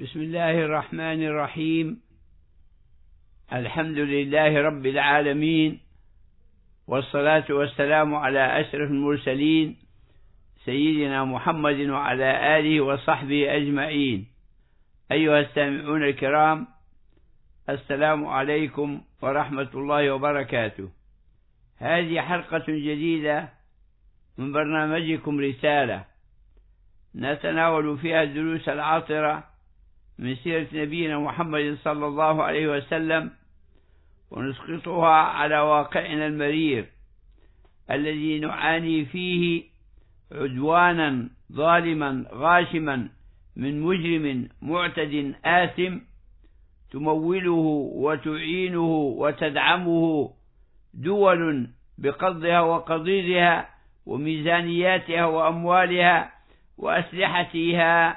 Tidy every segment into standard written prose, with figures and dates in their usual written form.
بسم الله الرحمن الرحيم. الحمد لله رب العالمين، والصلاة والسلام على أشرف المرسلين سيدنا محمد وعلى آله وصحبه أجمعين. أيها السامعون الكرام، السلام عليكم ورحمة الله وبركاته. هذه حلقة جديدة من برنامجكم رسالة نتناول فيها الدروس العاطرة من سيرة نبينا محمد صلى الله عليه وسلم، ونسقطها على واقعنا المرير الذي نعاني فيه عدوانا ظالما غاشما من مجرم معتد آثم تموله وتعينه وتدعمه دول بقضها وقضيضها وميزانياتها وأموالها وأسلحتها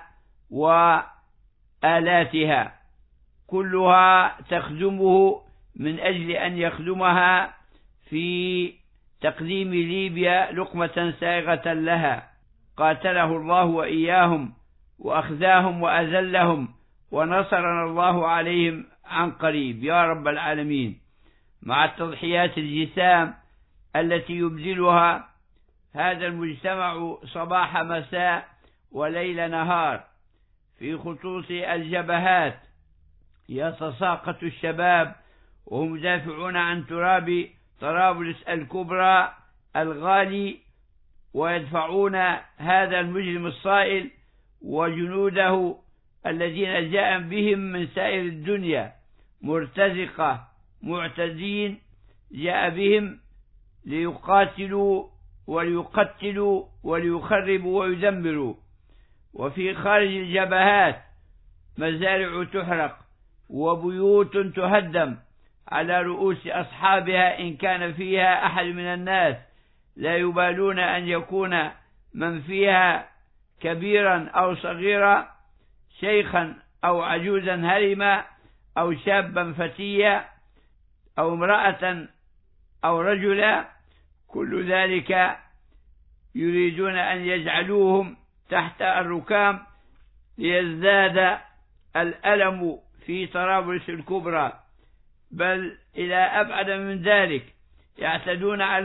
وآلاتها، كلها تخدمه من أجل أن يخدمها في تقديم ليبيا لقمة سائغة لها. قاتله الله وإياهم وأخذاهم وأذلهم، ونصرنا الله عليهم عن قريب يا رب العالمين، مع التضحيات الجسام التي يبذلها هذا المجتمع صباح مساء وليل نهار في خطوط الجبهات. يتساقط الشباب وهم يدافعون عن تراب طرابلس الكبرى الغالي، ويدفعون هذا المجرم الصائل وجنوده الذين جاء بهم من سائر الدنيا مرتزقة معتدين، جاء بهم ليقاتلوا وليقتلوا وليخربوا ويدمروا. وفي خارج الجبهات مزارع تحرق وبيوت تهدم على رؤوس أصحابها، إن كان فيها أحد من الناس لا يبالون أن يكون من فيها كبيرا أو صغيرا، شيخا أو عجوزا هرما أو شابا فتيا أو امرأة أو رجلا، كل ذلك يريدون أن يجعلوهم تحت الركام ليزداد الألم في طرابلس الكبرى. بل إلى أبعد من ذلك، يعتدون على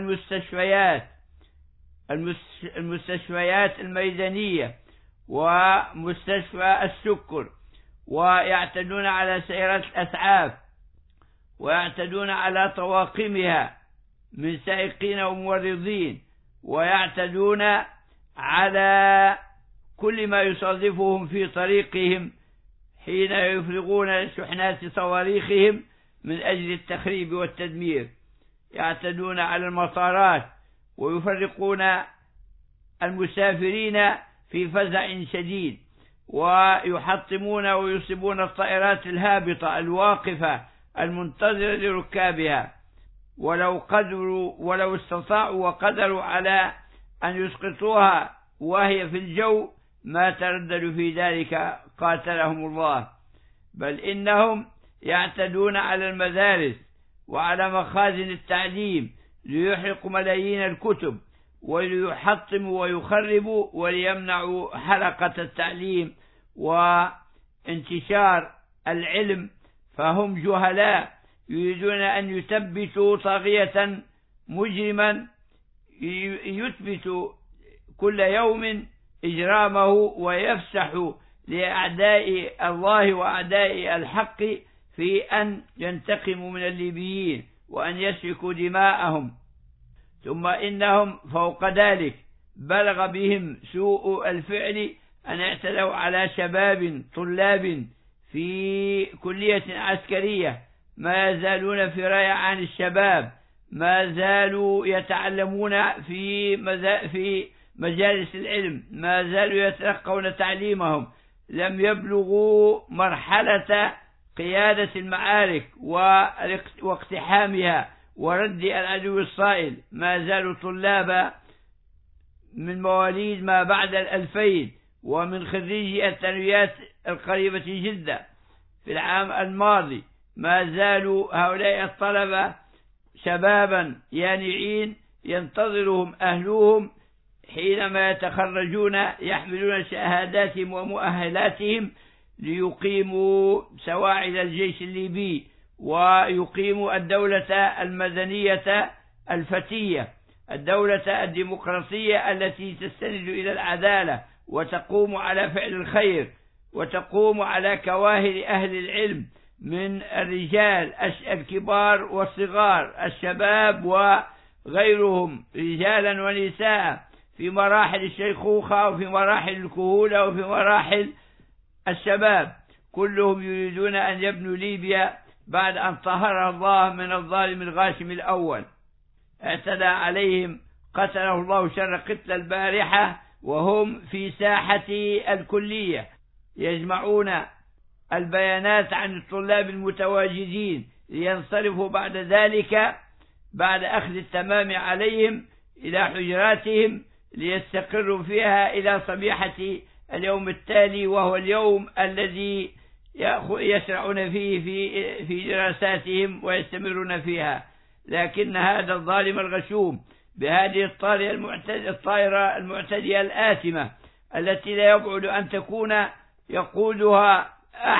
المستشفيات الميدانية ومستشفى السكر، ويعتدون على سيارات الأسعاف، ويعتدون على طواقمها من سائقين وممرضين، ويعتدون على كل ما يصادفهم في طريقهم حين يفرغون شحنات صواريخهم من أجل التخريب والتدمير. يعتدون على المطارات ويفرقون المسافرين في فزع شديد، ويحطمون ويصيبون الطائرات الهابطة الواقفة المنتظرة لركابها، ولو استطاعوا وقدروا على أن يسقطوها وهي في الجو ما ترددوا في ذلك قاتلهم الله. بل إنهم يعتدون على المدارس وعلى مخازن التعليم ليحرقوا ملايين الكتب وليحطموا ويخربوا وليمنعوا حلقة التعليم وانتشار العلم. فهم جهلاء يريدون أن يثبتوا طاغية مجرما يثبت كل يوم إجرامه، ويفسح لأعداء الله وأعداء الحق في أن ينتقموا من الليبيين وأن يسفكوا دماءهم. ثم إنهم فوق ذلك بلغ بهم سوء الفعل أن اعتدوا على شباب طلاب في كلية عسكرية ما يزالون في ريعان الشباب، ما زالوا يتعلمون في مجالس العلم، ما زالوا يتلقون تعليمهم، لم يبلغوا مرحلة قيادة المعارك واقتحامها ورد العدو الصائل، ما زالوا طلابا من مواليد ما بعد 2000 ومن خريجي الثانويات القريبة جدا في العام الماضي. ما زالوا هؤلاء الطلبة شبابا يانعين ينتظرهم أهلهم حينما يتخرجون، يحملون شهاداتهم ومؤهلاتهم ليقيموا سواعد الجيش الليبي ويقيموا الدولة المدنية الفتية، الدولة الديمقراطية التي تستند إلى العدالة وتقوم على فعل الخير وتقوم على كواهل أهل العلم من الرجال الكبار والصغار، الشباب وغيرهم، رجالا ونساء، في مراحل الشيخوخة وفي مراحل الكهولة وفي مراحل الشباب، كلهم يريدون أن يبنوا ليبيا بعد أن طهرها الله من الظالم الغاشم الأول. اعتدى عليهم قتله الله شر قتل البارحة وهم في ساحة الكلية يجمعون البيانات عن الطلاب المتواجدين لينصرفوا بعد ذلك بعد أخذ التمام عليهم إلى حجراتهم ليستقروا فيها إلى صبيحة اليوم التالي، وهو اليوم الذي يشرعون فيه في دراساتهم ويستمرون فيها. لكن هذا الظالم الغشوم بهذه الطائرة المعتدية الآثمة التي لا يبعد أن تكون يقودها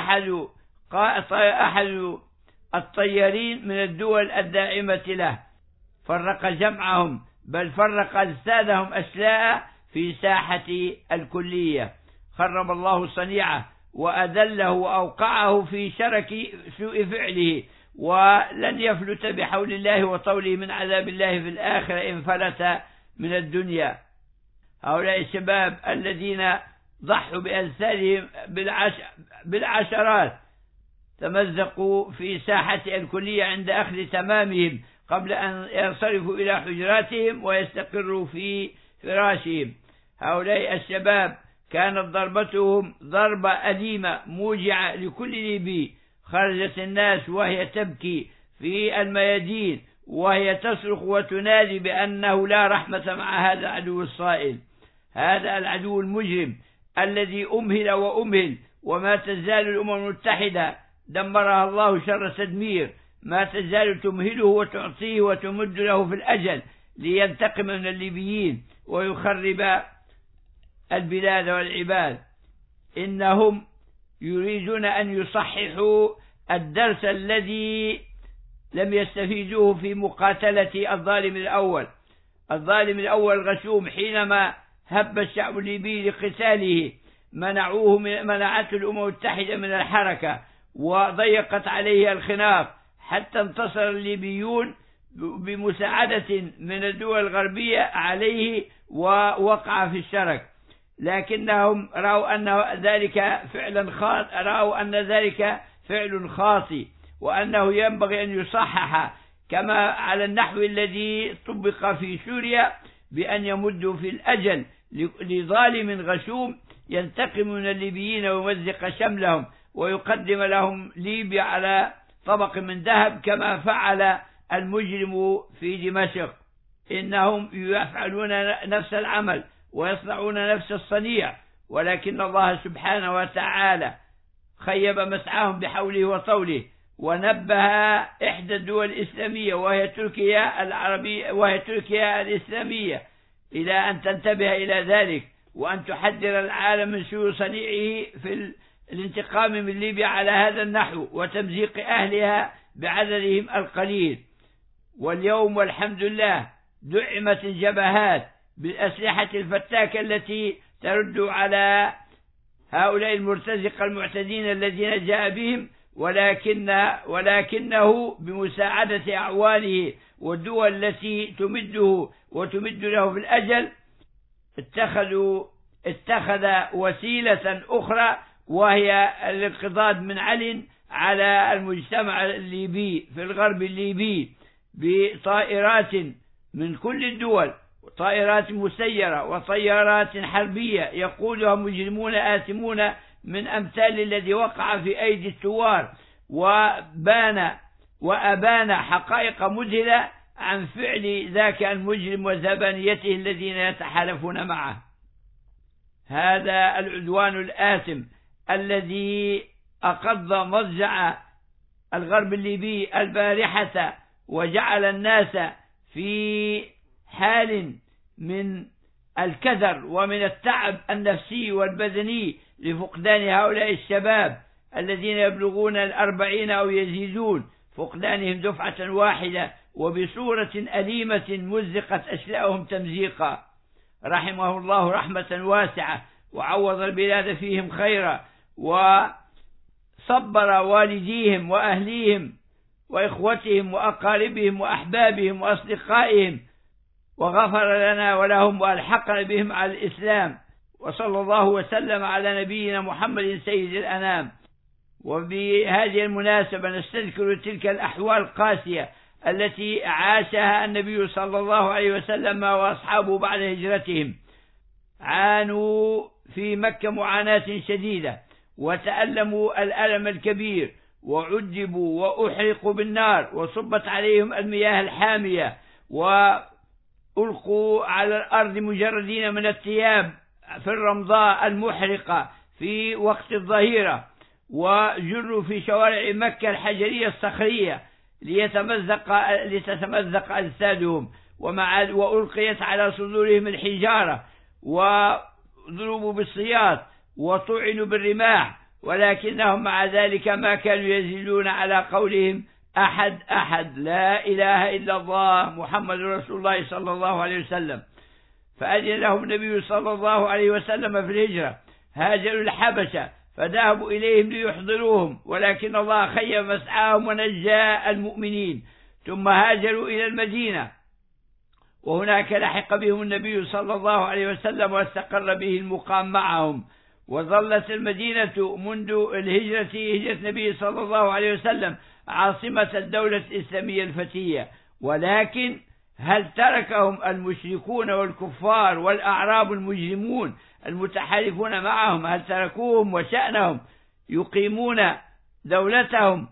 أحد الطيارين من الدول الداعمة له، فرق جمعهم بل فرق أجسادهم أشلاء في ساحة الكلية، خرب الله صنيعه وأذله وأوقعه في شرك سوء فعله، ولن يفلت بحول الله وطوله من عذاب الله في الآخرة إن فلت من الدنيا. هؤلاء الشباب الذين ضحوا بأجسادهم بالعشرات تمزقوا في ساحة الكلية عند أخذ تمامهم قبل أن ينصرفوا إلى حجراتهم ويستقروا في فراشهم. هؤلاء الشباب كانت ضربتهم ضربة أليمة موجعة لكل ليبي، خرجت الناس وهي تبكي في الميادين وهي تصرخ وتنادي بأنه لا رحمة مع هذا العدو الصائل، هذا العدو المجرم الذي أمهل وأمهل، وما تزال الأمم المتحدة دمرها الله شر تدمير ما تزال تمهله وتعطيه وتمد له في الأجل لينتقم من الليبيين ويخرب البلاد والعباد. إنهم يريدون أن يصححوا الدرس الذي لم يستفيدوه في مقاتلة الظالم الأول. الظالم الأول الغشوم حينما هب الشعب الليبي لقتاله منعته الأمم المتحدة من الحركة وضيقت عليه الخناق حتى انتصر الليبيون بمساعدة من الدول الغربية عليه ووقع في الشرك، لكنهم رأوا أن ذلك فعل خاطئ وأنه ينبغي أن يصحح كما على النحو الذي طبق في سوريا بأن يمدوا في الأجل لظالم غشوم ينتقم من الليبيين ويمزق شملهم ويقدم لهم ليبيا على طبق من ذهب كما فعل المجرم في دمشق. إنهم يفعلون نفس العمل ويصنعون نفس الصنيع، ولكن الله سبحانه وتعالى خيب مسعاهم بحوله وطوله، ونبه إحدى الدول الإسلامية وهي تركيا الإسلامية إلى أن تنتبه إلى ذلك وأن تحذر العالم من سوء صنيعه في الانتقام من ليبيا على هذا النحو وتمزيق أهلها بعددهم القليل. واليوم والحمد لله دعمت الجبهات بالأسلحة الفتاكة التي ترد على هؤلاء المرتزقة المعتدين الذين جاء بهم، ولكنه بمساعدة أعوانه والدول التي تمده وتمد له في الأجل اتخذ وسيلة أخرى وهي الانقضاض من علن على المجتمع الليبي في الغرب الليبي بطائرات من كل الدول، طائرات مسيرة وطيارات حربية يقودها مجرمون آثمون من أمثال الذي وقع في أيدي الثوار، وأبان حقائق مذهلة عن فعل ذاك المجرم وزبانيته الذين يتحالفون معه. هذا العدوان الآثم الذي أقض مضجع الغرب الليبي البارحة وجعل الناس في حال من الكدر ومن التعب النفسي والبدني لفقدان هؤلاء الشباب الذين يبلغون 40 أو يزيدون، فقدانهم دفعة واحدة وبصورة أليمة مزقت أشلاءهم تمزيقا. رحمه الله رحمة واسعة وعوض البلاد فيهم خيرا، وصبر والديهم وأهليهم وإخوتهم وأقاربهم وأحبابهم وأصدقائهم، وغفر لنا ولهم وألحقنا بهم على الإسلام. وصلى الله وسلم على نبينا محمد سيد الأنام. وبهذه المناسبة نستذكر تلك الأحوال القاسية التي عاشها النبي صلى الله عليه وسلم وأصحابه بعد هجرتهم. عانوا في مكة معاناة شديدة، وتألموا الألم الكبير، وعذبوا وأحرقوا بالنار، وصبت عليهم المياه الحامية، وألقوا على الأرض مجردين من الثياب في الرمضاء المحرقة في وقت الظهيرة، وجروا في شوارع مكة الحجرية الصخرية لتتمزق أجسادهم، وألقيت على صدورهم الحجارة، وضربوا بالسياط، وطعنوا بالرماح، ولكنهم مع ذلك ما كانوا يزيدون على قولهم أحد أحد، لا إله إلا الله محمد رسول الله صلى الله عليه وسلم. فأذن لهم النبي صلى الله عليه وسلم في الهجرة، هاجروا الحبشة فذهبوا إليهم ليحضروهم، ولكن الله خيب مسعاهم ونجى المؤمنين، ثم هاجروا إلى المدينة، وهناك لحق بهم النبي صلى الله عليه وسلم واستقر به المقام معهم. وظلت المدينة منذ هجرة النبي صلى الله عليه وسلم عاصمة الدولة الإسلامية الفتية. ولكن هل تركهم المشركون والكفار والأعراب المجرمون المتحالفون معهم؟ هل تركوهم وشأنهم يقيمون دولتهم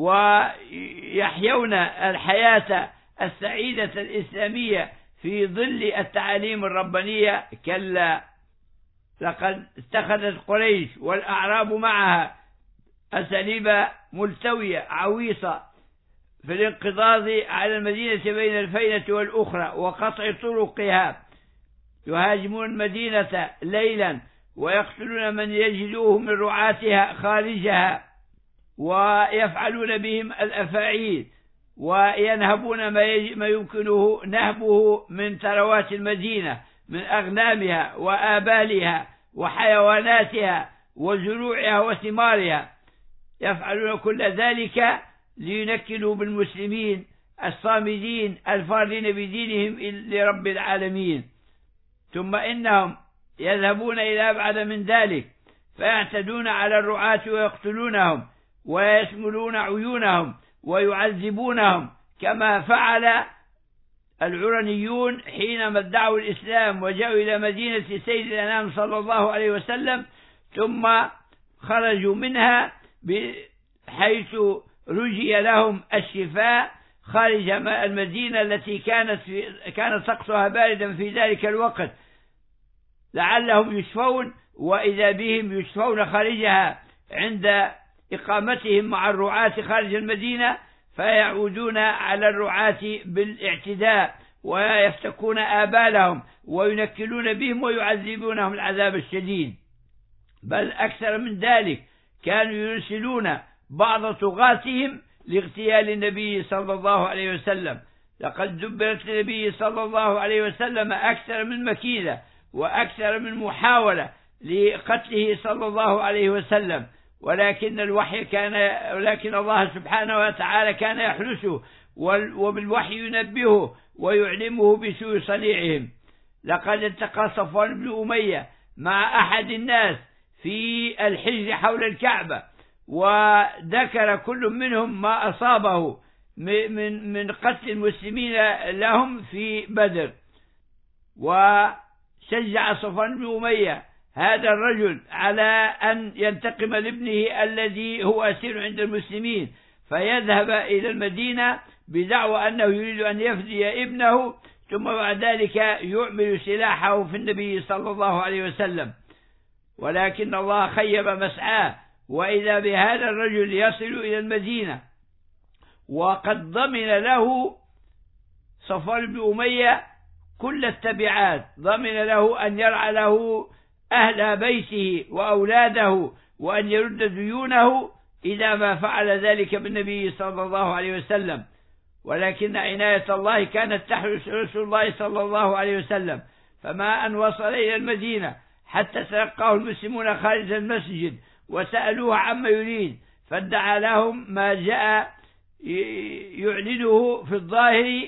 ويحيون الحياة السعيدة الإسلامية في ظل التعاليم الربانية؟ كلا، لقد اتخذت قريش والأعراب معها أساليب ملتوية عويصة في الانقضاض على المدينة بين الفينة والأخرى وقطع طرقها. يهاجمون المدينة ليلا ويقتلون من يجدوه من رعاتها خارجها، ويفعلون بهم الأفاعيل، وينهبون ما يمكنه نهبه من ثروات المدينة من أغنامها وآبالها وحيواناتها وزروعها وثمارها. يفعلون كل ذلك لينكلوا بالمسلمين الصامدين الفارين بدينهم لرب العالمين. ثم إنهم يذهبون إلى أبعد من ذلك، فيعتدون على الرعاة ويقتلونهم ويشملون عيونهم ويعذبونهم، كما فعل العرنيون حينما ادعوا الإسلام وجاءوا إلى مدينة سيد الأنام صلى الله عليه وسلم، ثم خرجوا منها حيث رجي لهم الشفاء خارج المدينة التي كانت طقسها باردا في ذلك الوقت، لعلهم يشفون، وإذا بهم يشفون خارجها عند إقامتهم مع الرعاة خارج المدينة، فيعودون على الرعاة بالاعتداء ويفتكون آبالهم وينكلون بهم ويعذبونهم العذاب الشديد. بل أكثر من ذلك، كانوا يرسلون بعض طغاتهم لاغتيال النبي صلى الله عليه وسلم. لقد دبرت النبي صلى الله عليه وسلم أكثر من مكيدة وأكثر من محاولة لقتله صلى الله عليه وسلم، ولكن الله سبحانه وتعالى كان يحرسه، وبالوحي ينبهه ويعلمه بسوء صنيعهم. لقد التقى صفوان بن أمية مع أحد الناس في الحجر حول الكعبة، وذكر كل منهم ما أصابه من قتل المسلمين لهم في بدر. وشجع صفوان بن أمية هذا الرجل على أن ينتقم لابنه الذي هو أسير عند المسلمين، فيذهب إلى المدينة بدعوى أنه يريد أن يفدي ابنه، ثم بعد ذلك يعمل سلاحه في النبي صلى الله عليه وسلم. ولكن الله خيب مسعاه، وإذا بهذا الرجل يصل إلى المدينة وقد ضمن له صفوان بن أمية كل التبعات، ضمن له أن يرعى له أهل بيته وأولاده وأن يرد ديونه إذا ما فعل ذلك بالنبي صلى الله عليه وسلم. ولكن عناية الله كانت تحرس رسول الله صلى الله عليه وسلم، فما أن وصل إلى المدينة حتى تلقاه المسلمون خارج المسجد وسألوه عما يريد، فادعى لهم ما جاء يعلنه في الظاهر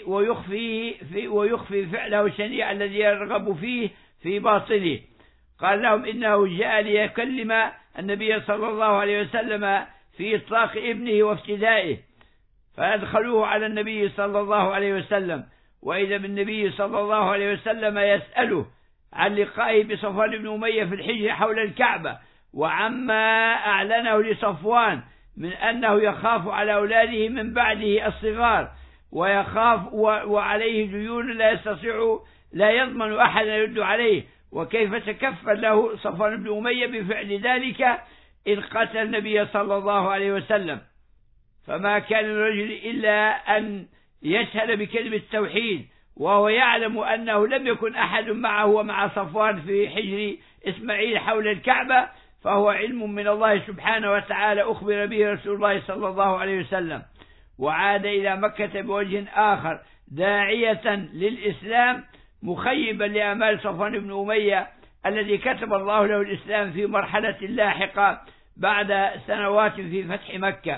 ويخفي فعله الشنيع الذي يرغب فيه في باطنه. قال لهم إنه جاء ليكلم النبي صلى الله عليه وسلم في إطلاق ابنه وافتدائه، فأدخلوه على النبي صلى الله عليه وسلم، وإذا بالنبي صلى الله عليه وسلم يسأله عن لقائه بصفوان بن أمية في الحجر حول الكعبة، وعما أعلنه لصفوان من أنه يخاف على أولاده من بعده الصغار، ويخاف وعليه ديون لا يضمن أحد يرد عليه، وكيف تكفل له صفوان بن أمية بفعل ذلك إن قتل النبي صلى الله عليه وسلم. فما كان الرجل إلا أن يشهد بكلمة التوحيد، وهو يعلم أنه لم يكن أحد معه ومع صفوان في حجر إسماعيل حول الكعبة، فهو علم من الله سبحانه وتعالى أخبر به رسول الله صلى الله عليه وسلم. وعاد إلى مكة بوجه آخر داعية للإسلام مخيبا لآمال صفوان بن أمية الذي كتب الله له الإسلام في مرحلة لاحقة بعد سنوات في فتح مكة.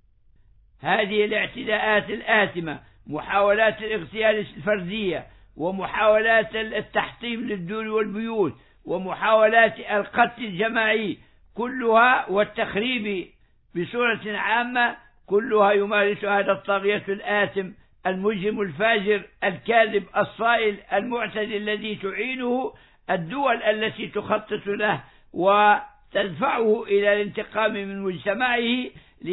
هذه الاعتداءات الآثمة، محاولات الاغتيال الفردية، ومحاولات التحطيم للدور والبيوت، ومحاولات القتل الجماعي كلها والتخريب بصورة عامة، كلها يمارس هذا الطاغية الآثم المجرم الفاجر الكاذب الصائل المعتدي الذي تعينه الدول التي تخطط له وتدفعه إلى الانتقام من مجتمعه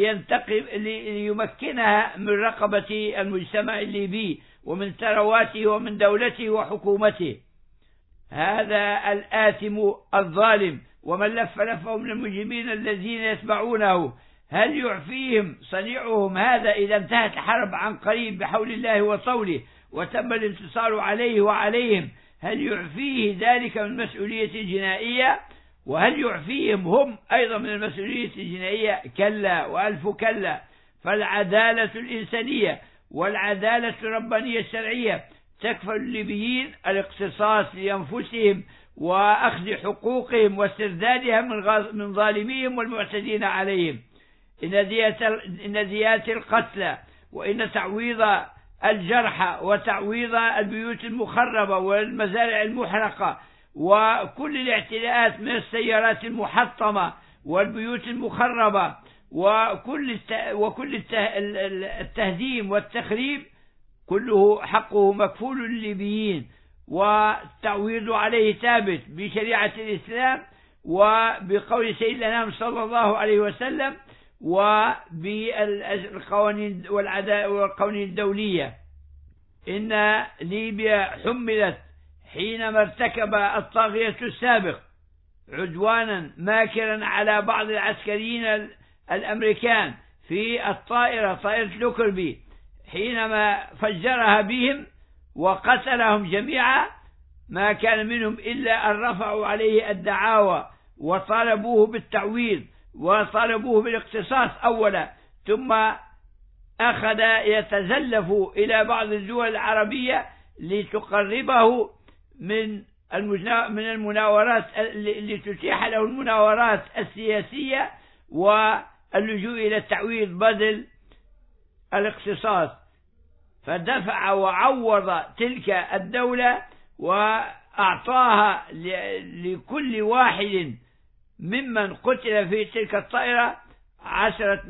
ليمكنها من رقبة المجتمع الليبي ومن ثرواته ومن دولته وحكومته. هذا الآثم الظالم ومن لف لفه من المجرمين الذين يتبعونه، هل يعفيهم صنيعهم هذا إذا انتهت الحرب عن قريب بحول الله وطوله وتم الانتصار عليه وعليهم؟ هل يعفيه ذلك من المسؤولية الجنائية؟ وهل يعفيهم هم أيضا من المسؤولية الجنائية؟ كلا وألف كلا. فالعدالة الإنسانية والعدالة الربانية الشرعية تكفل الليبيين الاقتصاص لأنفسهم وأخذ حقوقهم واستردادها من ظالميهم والمعتدين عليهم. إن ديات القتلى وإن تعويض الجرحى وتعويض البيوت المخربة والمزارع المحرقة وكل الاعتداءات من السيارات المحطمة والبيوت المخربة وكل التهديم والتخريب كله حقه مكفول للليبيين، والتعويض عليه ثابت بشريعة الإسلام وبقول سيدنا صلى الله عليه وسلم وبالقوانين والقوانين الدولية. إن ليبيا حملت حينما ارتكب الطاغية السابق عدوانا ماكرا على بعض العسكريين الأمريكان في طائرة لوكربي، حينما فجرها بهم وقتلهم جميعا، ما كان منهم إلا أن رفعوا عليه الدعاوى وطالبوه بالتعويض وطالبوه بالاقتصاص أولا، ثم أخذ يتزلف إلى بعض الدول العربية لتقربه من المناورات اللي تتيح له المناورات السياسية واللجوء إلى التعويض بدل الاقتصاص. فدفع وعوض تلك الدولة وأعطاها لكل واحد ممن قتل في تلك الطائرة 10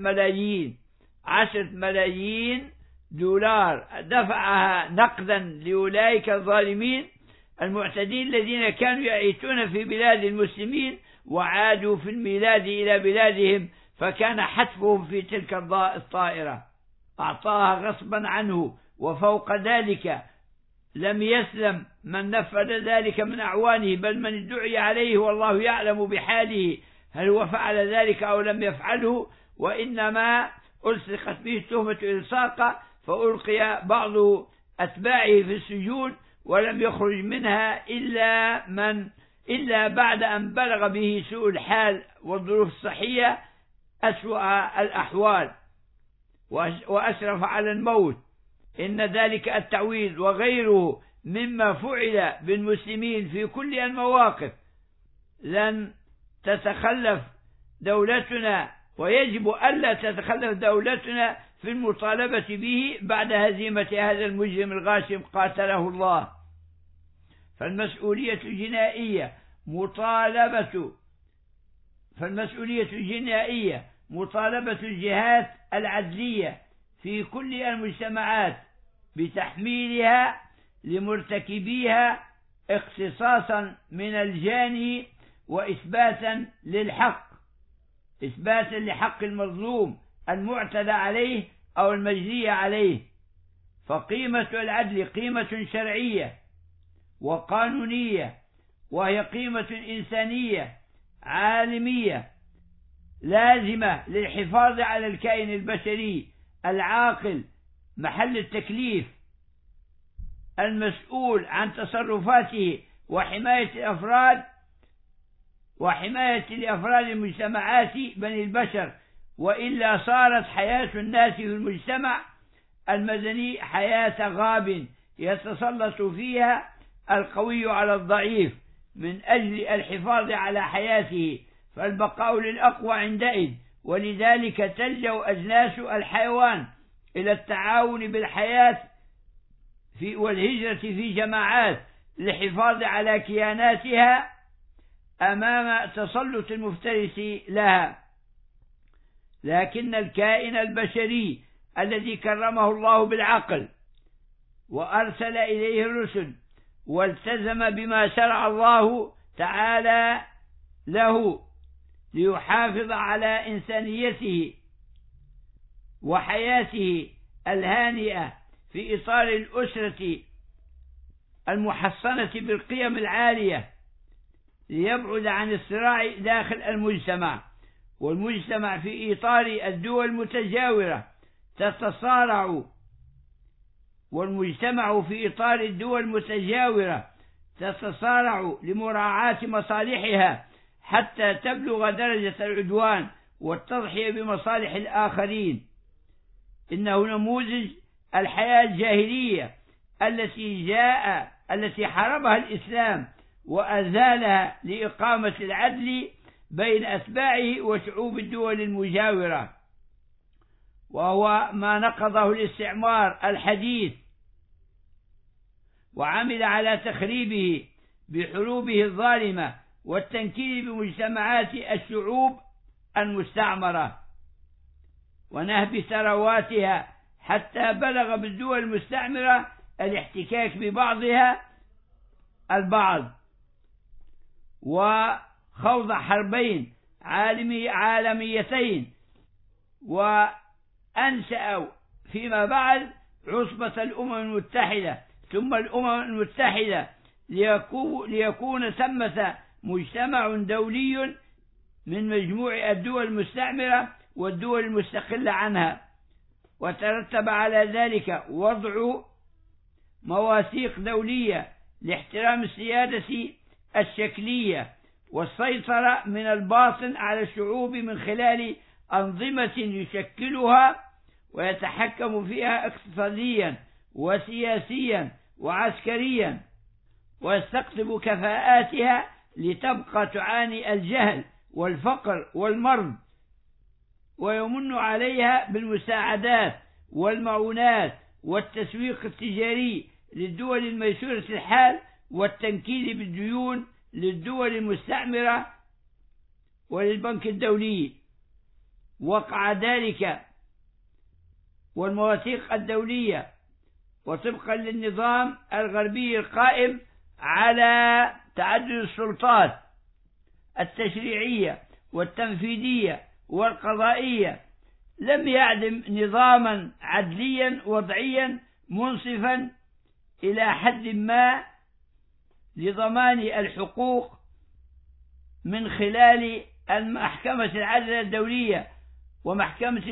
ملايين دولار، دفعها نقدا لأولئك الظالمين المعتدين الذين كانوا يعيشون في بلاد المسلمين وعادوا في الميلاد إلى بلادهم، فكان حتفهم في تلك الطائرة أعطاها غصبا عنه. وفوق ذلك لم يسلم من نفذ ذلك من أعوانه، بل من ادعي عليه والله يعلم بحاله هل هو فعل ذلك أو لم يفعله، وإنما ألصقت به تهمة إلصاق، فألقي بعض أتباعه في السجون ولم يخرج منها إلا من إلا بعد أن بلغ به سوء الحال والظروف الصحية أسوأ الأحوال وأسرف على الموت. إن ذلك التعويض وغيره مما فعل بالمسلمين في كل المواقف لن تتخلف دولتنا، ويجب ألا تتخلف دولتنا في المطالبة به بعد هزيمة هذا المجرم الغاشم قاتله الله. فالمسؤولية الجنائية مطالبة الجهات العدلية في كل المجتمعات بتحميلها لمرتكبيها اختصاصا من الجاني وإثباتا لحق المظلوم المعتدى عليه أو المجني عليه. فقيمة العدل قيمة شرعية وقانونية، وهي قيمة إنسانية عالمية لازمة للحفاظ على الكائن البشري العاقل محل التكليف المسؤول عن تصرفاته وحماية لأفراد المجتمعات بني البشر، وإلا صارت حياة الناس في المجتمع المدني حياة غاب يتسلط فيها القوي على الضعيف من أجل الحفاظ على حياته، فالبقاء للأقوى عندئذ. ولذلك تلجأ أجناس الحيوان إلى التعاون بالحياة والهجرة في جماعات للحفاظ على كياناتها أمام تسلط المفترس لها. لكن الكائن البشري الذي كرمه الله بالعقل وأرسل إليه الرسل والتزم بما شرع الله تعالى له ليحافظ على إنسانيته وحياته الهانئة في إطار الأسرة المحصنة بالقيم العالية، ليبعد عن الصراع داخل المجتمع، والمجتمع في إطار الدول المتجاورة تتصارع لمراعاة مصالحها حتى تبلغ درجة العدوان والتضحية بمصالح الآخرين. إنه نموذج الحياة الجاهلية التي حاربها الإسلام وأزالها لإقامة العدل بين أتباعه وشعوب الدول المجاورة، وهو ما نقضه الاستعمار الحديث وعمل على تخريبه بحروبه الظالمة والتنكيل بمجتمعات الشعوب المستعمرة ونهب ثرواتها، حتى بلغ بالدول المستعمرة الاحتكاك ببعضها البعض وخوض حربين عالميتين، وأنشأوا فيما بعد عصبة الأمم المتحدة ثم الأمم المتحدة ليكون ثمة مجتمع دولي من مجموع الدول المستعمرة والدول المستقلة عنها. وترتب على ذلك وضع مواثيق دولية لاحترام السيادة الشكلية والسيطرة من الباطن على الشعوب من خلال أنظمة يشكلها ويتحكم فيها اقتصاديا وسياسيا وعسكريا، ويستقطب كفاءاتها لتبقى تعاني الجهل والفقر والمرض، ويمن عليها بالمساعدات والمعونات والتسويق التجاري للدول الميسورة الحال والتنكيل بالديون للدول المستعمرة وللبنك الدولي. وقع ذلك والمواثيق الدولية وطبقا للنظام الغربي القائم على تعدد السلطات التشريعية والتنفيذية والقضائية، لم يعدم نظاما عدليا وضعيا منصفا إلى حد ما لضمان الحقوق من خلال المحكمة العدل الدولية والمحكمة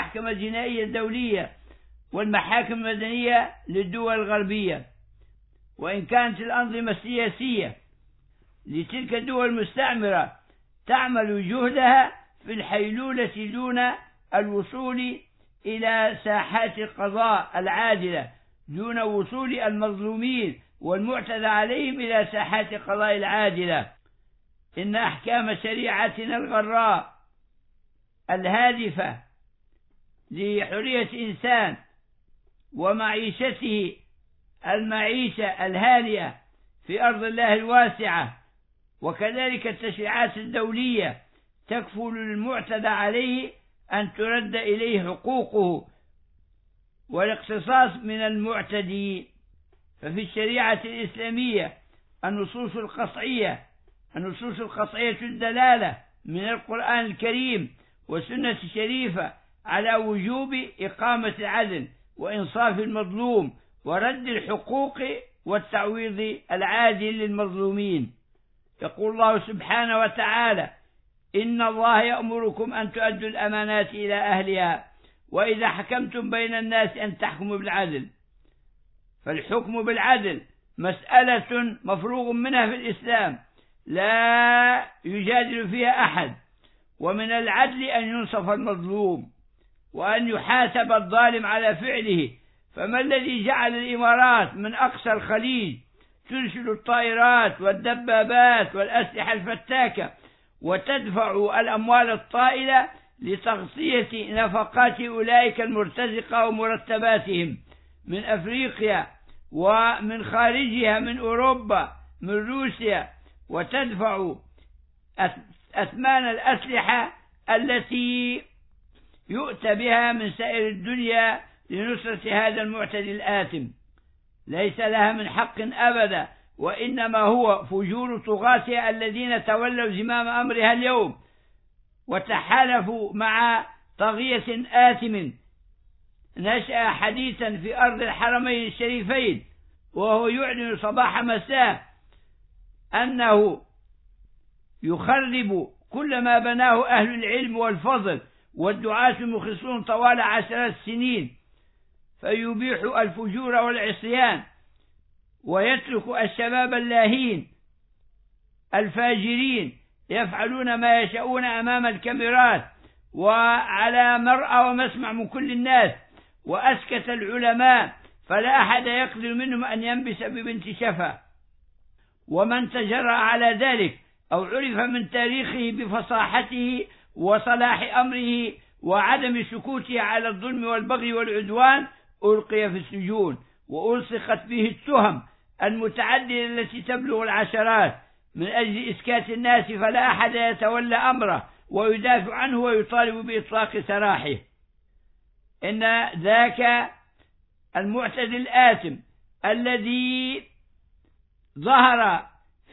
الجنائية الدولية والمحاكم المدنية للدول الغربية. وإن كانت الأنظمة السياسية لتلك الدول المستعمرة تعمل جهدها في الحيلولة دون الوصول إلى ساحات القضاء العادلة، دون وصول المظلومين والمعتدى عليهم إلى ساحات القضاء العادلة. إن أحكام شريعتنا الغراء الهادفة لحرية إنسان ومعيشته المعيشة الهانئة في أرض الله الواسعة، وكذلك التشريعات الدولية تكفل للمعتدى عليه أن ترد إليه حقوقه والاقتصاص من المعتدي. ففي الشريعة الإسلامية النصوص القطعية الدلالة من القرآن الكريم والسنة الشريفة على وجوب إقامة العدل وإنصاف المظلوم ورد الحقوق والتعويض العادل للمظلومين. يقول الله سبحانه وتعالى: إن الله يأمركم أن تؤدوا الأمانات إلى أهلها وإذا حكمتم بين الناس أن تحكموا بالعدل. فالحكم بالعدل مسألة مفروغ منها في الإسلام لا يجادل فيها أحد، ومن العدل أن ينصف المظلوم وأن يحاسب الظالم على فعله. فما الذي جعل الإمارات من أقصى الخليج ترسل الطائرات والدبابات والأسلحة الفتاكة وتدفع الأموال الطائلة لتغطية نفقات أولئك المرتزقة ومرتباتهم من أفريقيا ومن خارجها من أوروبا من روسيا، وتدفع أثمان الأسلحة التي يؤتى بها من سائر الدنيا لنصرة هذا المعتدي الآثم؟ ليس لها من حق أبدا، وإنما هو فجور طغاتها الذين تولوا زمام أمرها اليوم وتحالفوا مع طاغية آثم نشأ حديثا في أرض الحرمين الشريفين، وهو يعلن صباح مساء أنه يخرب كل ما بناه أهل العلم والفضل والدعاة المخلصون طوال عشرات السنين، فيبيح الفجور والعصيان ويترك الشباب اللاهين الفاجرين يفعلون ما يشاءون أمام الكاميرات وعلى مرأى ومسمع من كل الناس، وأسكت العلماء فلا أحد يقدر منهم أن ينبس ببنت شفا. ومن تجرأ على ذلك أو عرف من تاريخه بفصاحته وصلاح أمره وعدم سكوته على الظلم والبغي والعدوان ألقي في السجون وألصقت به التهم المتعددة التي تبلغ العشرات من أجل إسكات الناس، فلا أحد يتولى أمره ويدافع عنه ويطالب بإطلاق سراحه. إن ذاك المعتدي الآثم الذي ظهر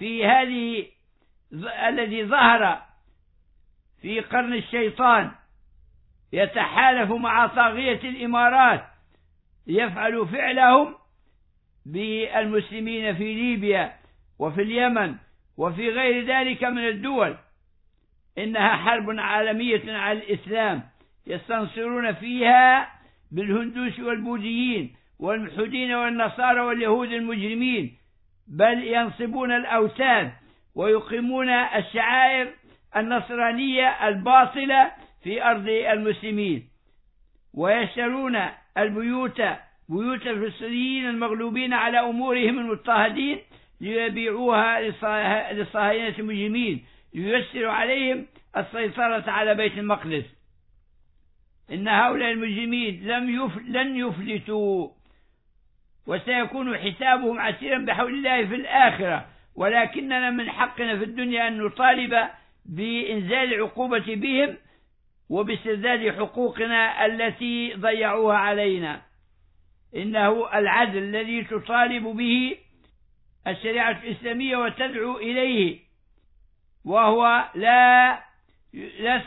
في قرن الشيطان يتحالف مع طاغية الإمارات يفعل فعلهم بالمسلمين في ليبيا وفي اليمن وفي غير ذلك من الدول. إنها حرب عالمية على الإسلام يستنصرون فيها بالهندوس والبوذيين والملحدين والنصارى واليهود المجرمين، بل ينصبون الأوثان ويقيمون الشعائر النصرانية الباطلة في أرض المسلمين، ويشترون بيوت الفلسطينيين المغلوبين على أمورهم المضطهدين ليبيعوها للصهاينة المجرمين لييسروا عليهم السيطرة على بيت المقدس. إن هؤلاء المجرمين لن يفلتوا، وسيكون حسابهم عسيرا بحول الله في الآخرة، ولكننا من حقنا في الدنيا أن نطالب بإنزال العقوبة بهم وباسترداد حقوقنا التي ضيعوها علينا. إنه العدل الذي تطالب به الشريعة الإسلامية وتدعو إليه، وهو لا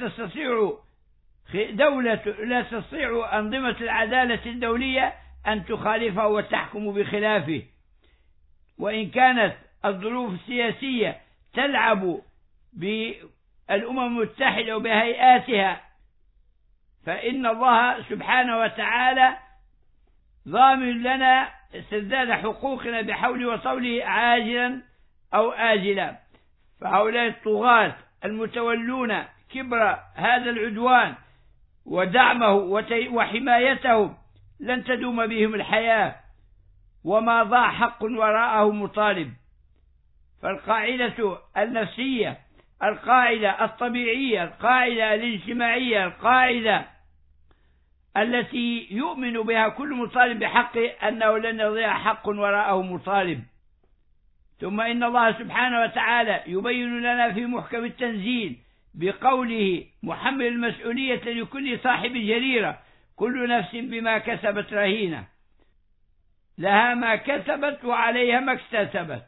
تستطيع أنظمة العدالة الدولية أن تخالفه وتحكم بخلافه. وإن كانت الظروف السياسية تلعب بالأمم المتحدة وبهيئاتها، فإن الله سبحانه وتعالى ضامن لنا استرداد حقوقنا بحوله وطوله عاجلا أو آجلا. فهؤلاء الطغاة المتولون كبر هذا العدوان ودعمه وحمايته لن تدوم بهم الحياة، وما ضاع حق وراءه مطالب. فالقاعدة النفسية، القاعدة الطبيعية، القاعدة الاجتماعية، القاعدة التي يؤمن بها كل مطالب بحقه أنه لن يضيع حق وراءه مطالب. ثم إن الله سبحانه وتعالى يبين لنا في محكم التنزيل بقوله محمل المسؤولية لكل صاحب جريرة كل نفس بما كسبت رهينة، لها ما كسبت وعليها ما اكتسبت.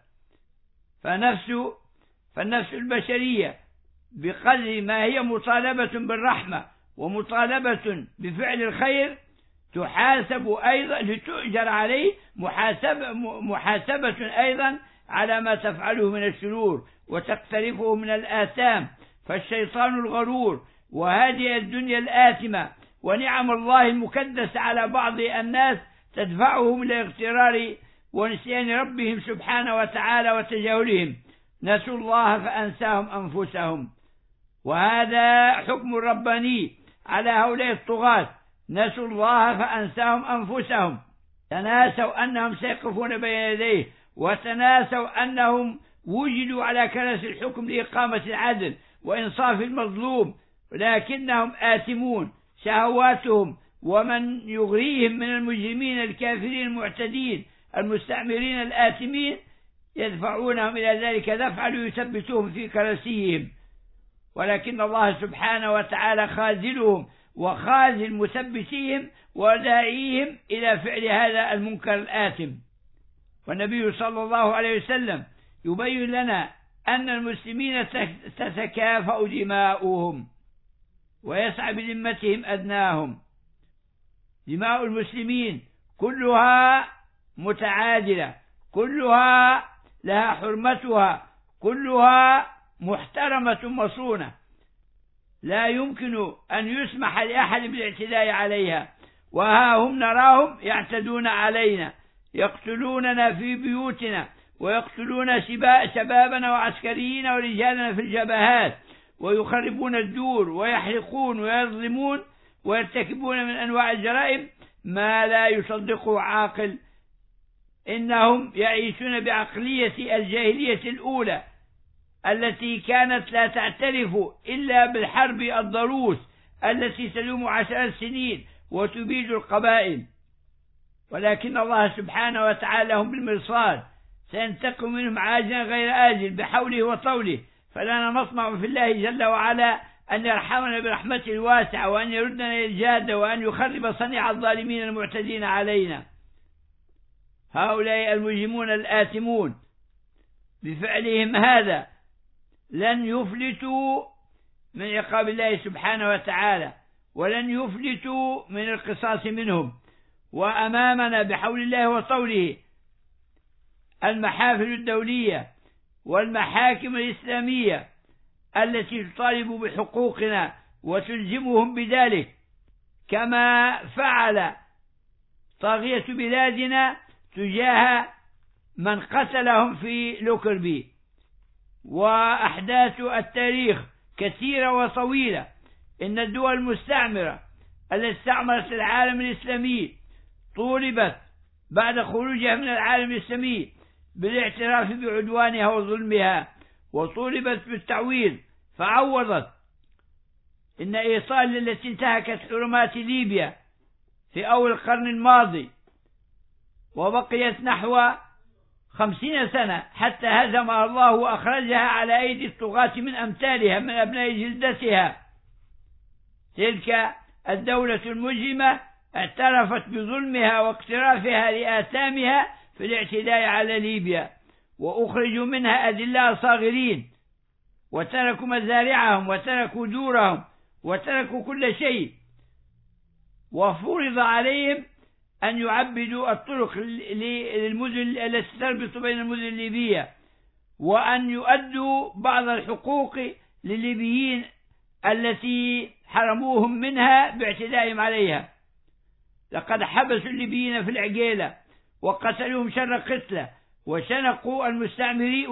فالنفس البشرية بقدر ما هي مطالبة بالرحمة ومطالبة بفعل الخير تحاسب أيضا لتؤجر عليه محاسبة أيضا على ما تفعله من الشرور وتقترفه من الآثام. فالشيطان الغرور وهذه الدنيا الآثمة ونعم الله المكدسة على بعض الناس تدفعهم لاغترار ونسيان ربهم سبحانه وتعالى وتجاهلهم. نسوا الله فأنساهم أنفسهم، وهذا حكم رباني على هؤلاء الطغاة. نسوا الله فأنساهم أنفسهم، تناسوا أنهم سيقفون بين يديه، وتناسوا أنهم وجدوا على كرسي الحكم لإقامة العدل وإنصاف المظلوم، لكنهم آثمون. شهواتهم ومن يغريهم من المجرمين الكافرين المعتدين المستعمرين الآثمين يدفعونهم إلى ذلك دفعا ليثبتوهم في كرسيهم، ولكن الله سبحانه وتعالى خاذلهم وخاذل مثبتيهم وداعيهم إلى فعل هذا المنكر الآثم. والنبي صلى الله عليه وسلم يبين لنا أن المسلمين تتكافأ دماؤهم ويسعى بذمتهم أدناهم. دماء المسلمين كلها متعادلة، كلها لها حرمتها، كلها محترمة مصونة، لا يمكن أن يسمح لأحد بالاعتداء عليها. وها هم نراهم يعتدون علينا، يقتلوننا في بيوتنا، ويقتلون شبابنا وعسكريين ورجالنا في الجبهات، ويخربون الدور ويحرقون ويظلمون ويرتكبون من أنواع الجرائم ما لا يصدقه عاقل. إنهم يعيشون بعقلية الجاهلية الأولى التي كانت لا تعترف إلا بالحرب الضروس التي تدوم 10 سنين وتبيد القبائل. ولكن الله سبحانه وتعالى هم بالمرصاد، سينتقم منهم عاجلا غير آجل بحوله وطوله. فلنا نطمع في الله جل وعلا أن يرحمنا برحمته الواسعة، وأن يردنا إلى الجادة، وأن يخرب صنيع الظالمين المعتدين علينا. هؤلاء المجرمون الآثمون بفعلهم هذا لن يفلتوا من عقاب الله سبحانه وتعالى، ولن يفلتوا من القصاص منهم. وأمامنا بحول الله وطوله المحافل الدولية والمحاكم الإسلامية التي تطالب بحقوقنا وتلزمهم بذلك، كما فعل طاغية بلادنا تجاه من قتلهم في لوكربي. وأحداث التاريخ كثيرة وطويلة. إن الدول المستعمرة التي استعمرت العالم الإسلامي طولبت بعد خروجها من العالم الإسلامي بالاعتراف بعدوانها وظلمها، وطولبت بالتعويض فعوضت. إن إيطاليا التي انتهكت حرمات ليبيا في أول القرن الماضي وبقيت نحو 50 سنة حتى هزمها الله وأخرجها على أيدي الطغاة من أمثالها من أبناء جلدتها، تلك الدولة المجرمة اعترفت بظلمها واقترافها لآثامها في الاعتداء على ليبيا، وأخرجوا منها أذلاء صاغرين، وتركوا مزارعهم وتركوا دورهم وتركوا كل شيء، وفرض عليهم أن يعبدوا الطرق للمدن التي تربط بين المدن الليبية، وأن يؤدوا بعض الحقوق للليبيين التي حرموهم منها باعتدائهم عليها. لقد حبسوا الليبيين في العقيلة وقتلوهم شر قتلة، وشنقوا المستعمرين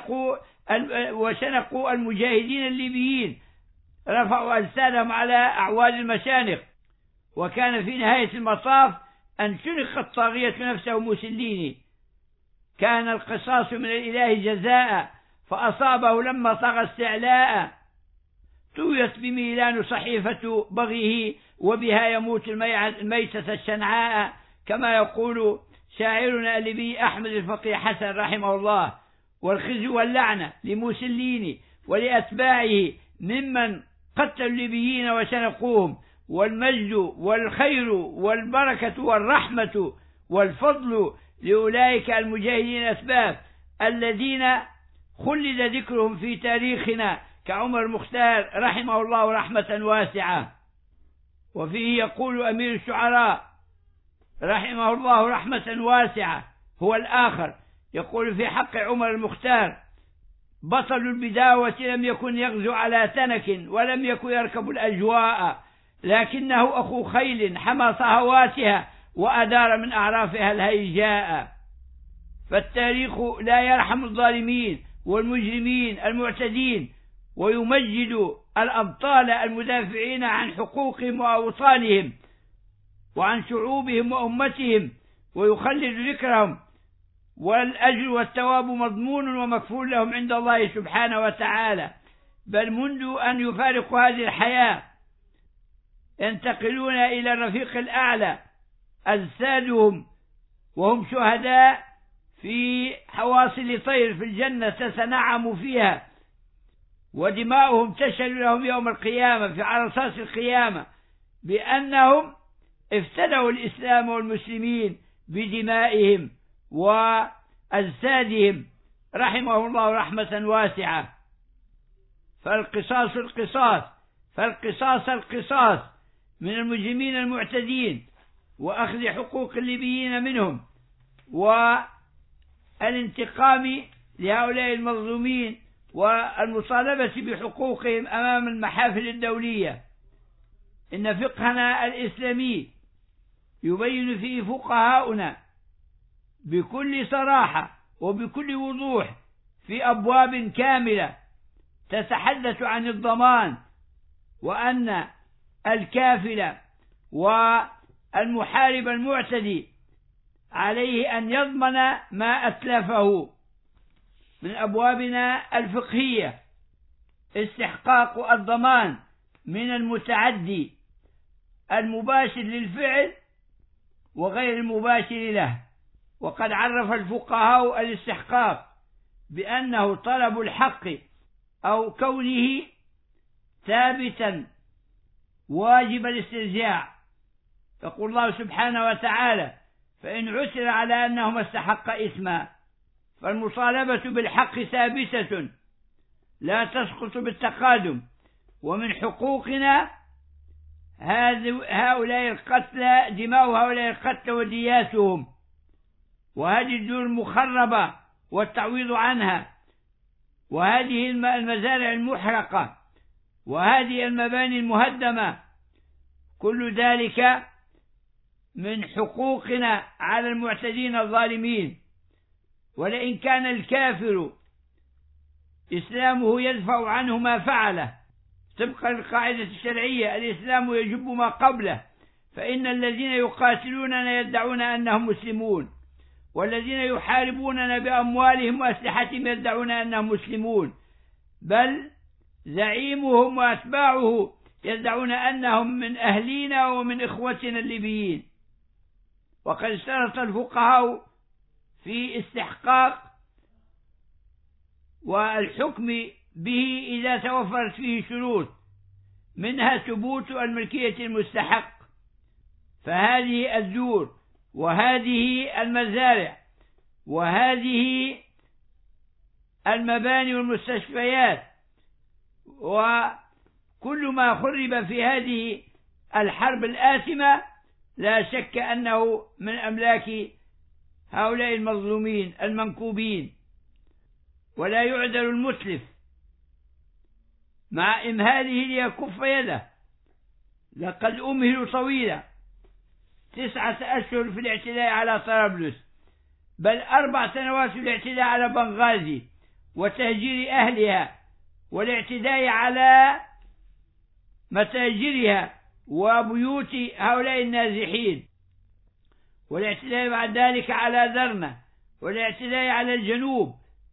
وشنقوا المجاهدين الليبيين، رفعوا أجسادهم على أعواد المشانق. وكان في نهاية المطاف أن شنق الطاغية نفسه موسوليني. كان القصاص من الإله جزاء، فأصابه لما طغى استعلاء. طويت بميلان صحيفة بغيه، وبها يموت الميتة الشنعاء، كما يقول شاعرنا الليبي أحمد الفقيه حسن رحمه الله. والخزي واللعنة لموسوليني ولأتباعه ممن قتلوا الليبيين وشنقوهم، والمجد والخير والبركة والرحمة والفضل لأولئك المجاهدين الأسباب الذين خلد ذكرهم في تاريخنا، كعمر المختار رحمه الله رحمة واسعة. وفيه يقول أمير الشعراء رحمه الله رحمة واسعة هو الآخر، يقول في حق عمر المختار: بطل البداوة لم يكن يغزو على تنك، ولم يكن يركب الأجواء، لكنه أخو خيل حمى صهواتها، وأدار من أعرافها الهيجاء. فالتاريخ لا يرحم الظالمين والمجرمين المعتدين، ويمجد الأبطال المدافعين عن حقوقهم وأوطانهم وعن شعوبهم وأمتهم، ويخلد ذكرهم، والأجر والثواب مضمون ومكفول لهم عند الله سبحانه وتعالى. بل منذ أن يفارقوا هذه الحياة ينتقلون إلى الرفيق الأعلى، أجسادهم وهم شهداء في حواصل طير في الجنة تتنعم فيها، ودماؤهم تشهد لهم يوم القيامة في عرصات القيامة بأنهم افتدوا الإسلام والمسلمين بدمائهم وأجسادهم رحمه الله رحمة واسعة. فالقصاص من المجرمين المعتدين، وأخذ حقوق الليبيين منهم، والانتقام لهؤلاء المظلومين، والمطالبة بحقوقهم أمام المحافل الدولية. إن فقهنا الإسلامي يبين فيه فقهاؤنا بكل صراحة وبكل وضوح في أبواب كاملة تتحدث عن الضمان، وأن الكافل والمحارب المعتدي عليه أن يضمن ما أتلفه. من أبوابنا الفقهية استحقاق الضمان من المتعدي المباشر للفعل وغير المباشر له. وقد عرف الفقهاء الاستحقاق بأنه طلب الحق أو كونه ثابتا واجب الاسترجاع. يقول الله سبحانه وتعالى: فإن عثر على أنهما استحق إثما، فالمطالبة بالحق ثابتة لا تسقط بالتقادم. ومن حقوقنا هؤلاء القتلى، دماء هؤلاء القتلى ودياتهم، وهذه الدور المخربة والتعويض عنها، وهذه المزارع المحرقة، وهذه المباني المهدمة، كل ذلك من حقوقنا على المعتدين الظالمين. ولئن كان الكافر إسلامه يدفع عنه ما فعله طبقا للقاعدة الشرعية: الإسلام يجب ما قبله، فإن الذين يقاتلوننا يدعون أنهم مسلمون، والذين يحاربوننا بأموالهم وأسلحتهم يدعون أنهم مسلمون، بل زعيمهم وأتباعه يدعون أنهم من أهلنا ومن إخوتنا الليبيين. وقد اشترط الفقهاء في استحقاق والحكم به إذا توفرت فيه شروط، منها ثبوت الملكية المستحق. فهذه الدور وهذه المزارع وهذه المباني والمستشفيات وكل ما خرب في هذه الحرب الآثمة لا شك أنه من أملاك هؤلاء المظلومين المنكوبين. ولا يعذر المتلف مع إمهاله ليكف يده، لقد أمهلوا طويلا 9 أشهر في الاعتداء على طرابلس، بل 4 سنوات في الاعتداء على بنغازي وتهجير أهلها والاعتداء على متاجرها وبيوت هؤلاء النازحين، والاعتداء بعد ذلك على درنا، والاعتداء على الجنوب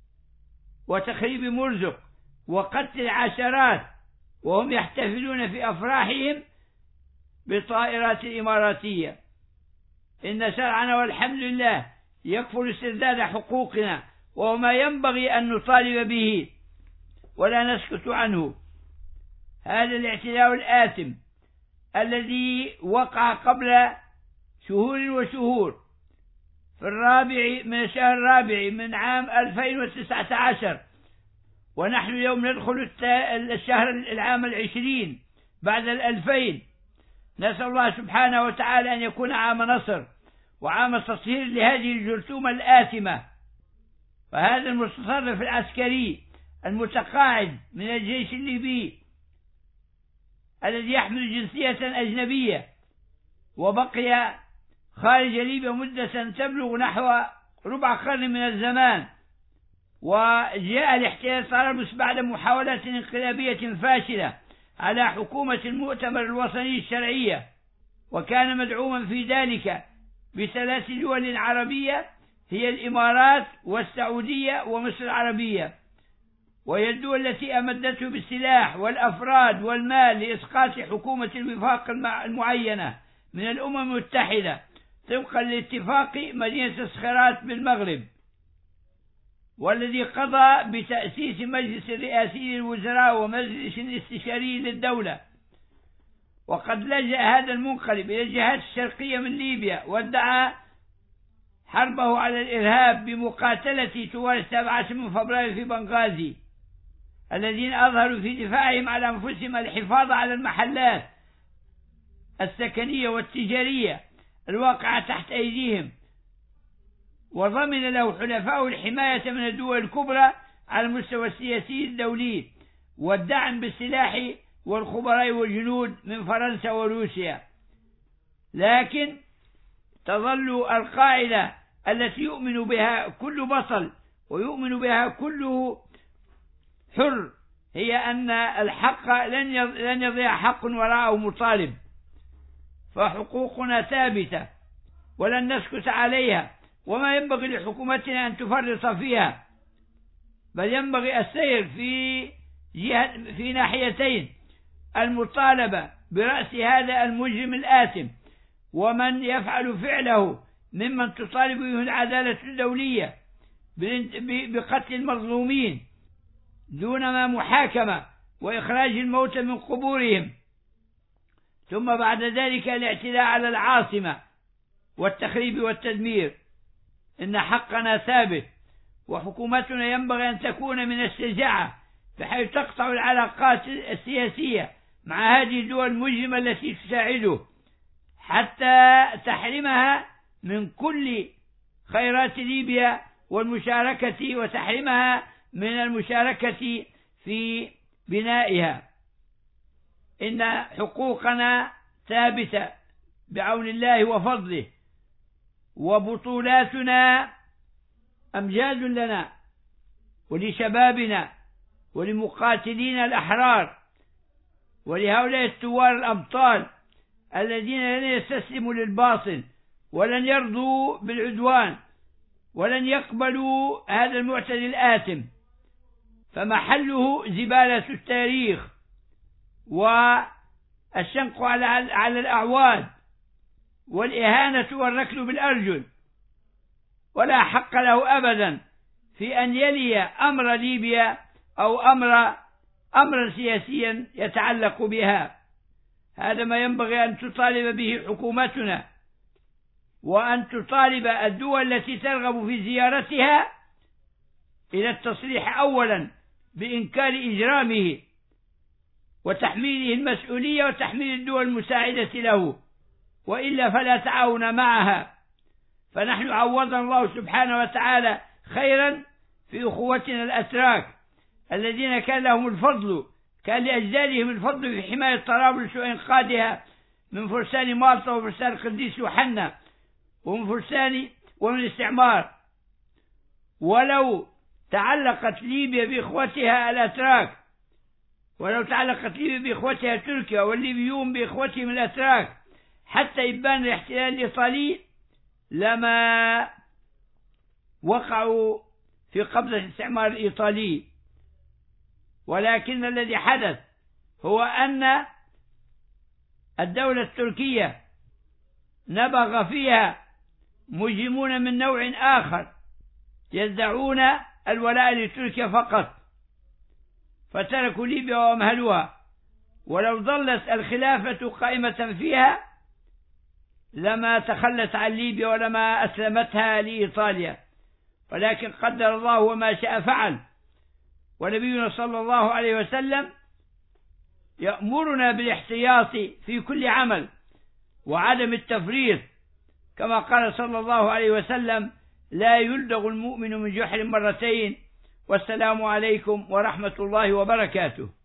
وتخريب مرزق وقتل العشرات وهم يحتفلون في أفراحهم بالطائرات الإماراتية. إن شرعنا والحمد لله يكفل استرداد حقوقنا، وما ينبغي أن نطالب به ولا نسكت عنه. هذا الاعتداء الآثم الذي وقع قبل شهور وشهور في الشهر الرابع من عام 2019، ونحن اليوم ندخل الشهر العام 20 بعد 2000. نسأل الله سبحانه وتعالى أن يكون عام نصر وعام تطهير لهذه الجرثومة الآثمة. فهذا المتصرف العسكري المتقاعد من الجيش الليبي الذي يحمل جنسية أجنبية وبقي خارج ليبيا مدة تبلغ نحو ربع قرن من الزمان، وجاء لاحتلال طرابلس بعد محاولات انقلابية فاشلة على حكومة المؤتمر الوطني الشرعية، وكان مدعوما في ذلك ب3 دول عربية هي الإمارات والسعودية ومصر العربية، وهي الدول التي أمدته بالسلاح والأفراد والمال لإسقاط حكومة الوفاق المعينة من الأمم المتحدة طبقا لاتفاق مدينة صخرات بالمغرب، والذي قضى بتأسيس مجلس رئاسي للوزراء ومجلس استشاري للدولة. وقد لجأ هذا المنقلب إلى الجهات الشرقية من ليبيا وادعى حربه على الإرهاب بمقاتلة ثوار 7 فبراير في بنغازي، الذين أظهروا في دفاعهم على أنفسهم الحفاظ على المحلات السكنية والتجارية الواقعة تحت أيديهم، وضمن له حلفاء الحماية من الدول الكبرى على المستوى السياسي الدولي والدعم بالسلاح والخبراء والجنود من فرنسا وروسيا. لكن تظل القاعدة التي يؤمن بها كل بطل ويؤمن بها كل حر هي أن الحق لن يضيع حق وراءه مطالب، فحقوقنا ثابتة ولن نسكت عليها، وما ينبغي لحكومتنا أن تفرط فيها، بل ينبغي السير في ناحيتين: المطالبة برأس هذا المجرم الآثم ومن يفعل فعله ممن تطالب به العدالة الدولية بقتل المظلومين دون ما محاكمة وإخراج الموتى من قبورهم، ثم بعد ذلك الاعتداء على العاصمة والتخريب والتدمير. إن حقنا ثابت، وحكومتنا ينبغي أن تكون من الشجاعة بحيث تقطع العلاقات السياسية مع هذه الدول المجرمة التي تساعده حتى تحرمها من كل خيرات ليبيا والمشاركة، وتحرمها من المشاركة في بنائها. إن حقوقنا ثابتة بعون الله وفضله، وبطولاتنا أمجاد لنا ولشبابنا ولمقاتلين الأحرار ولهؤلاء الثوار الأبطال الذين لن يستسلموا للباطل ولن يرضوا بالعدوان ولن يقبلوا هذا المعتدي الآثم، فمحله زبالة التاريخ والشنق على الأعواد والإهانة والركل بالأرجل، ولا حق له أبدا في أن يلي أمر ليبيا أو أمرا سياسيا يتعلق بها. هذا ما ينبغي أن تطالب به حكومتنا، وأن تطالب الدول التي ترغب في زيارتها إلى التصريح أولا بإنكار إجرامه وتحميله المسؤولية وتحميل الدول المساعدة له، وإلا فلا تعاون معها. فنحن عوضنا الله سبحانه وتعالى خيرا في أخوتنا الأتراك الذين كان لهم الفضل، كان لأجدادهم الفضل في حماية طرابلس وإنقاذها من فرسان مالطا وفرسان القديس يوحنا ومن الاستعمار. ولو تعلقت ليبيا بإخوتها الأتراك، ولو تعلقت ليبيا بإخوتها تركيا والليبيون بإخوتهم الأتراك حتى إبان الاحتلال الإيطالي، لما وقعوا في قبضة الاستعمار الإيطالي. ولكن الذي حدث هو أن الدولة التركية نبغ فيها مجرمون من نوع آخر يدعون الولاء لتركيا فقط، فتركوا ليبيا وأمهلوها. ولو ظلت الخلافة قائمة فيها لما تخلت عن ليبيا ولما أسلمتها لإيطاليا، ولكن قدر الله وما شاء فعل. ونبينا صلى الله عليه وسلم يأمرنا بالاحتياط في كل عمل وعدم التفريط، كما قال صلى الله عليه وسلم: لا يلدغ المؤمن من جحر مرتين. والسلام عليكم ورحمة الله وبركاته.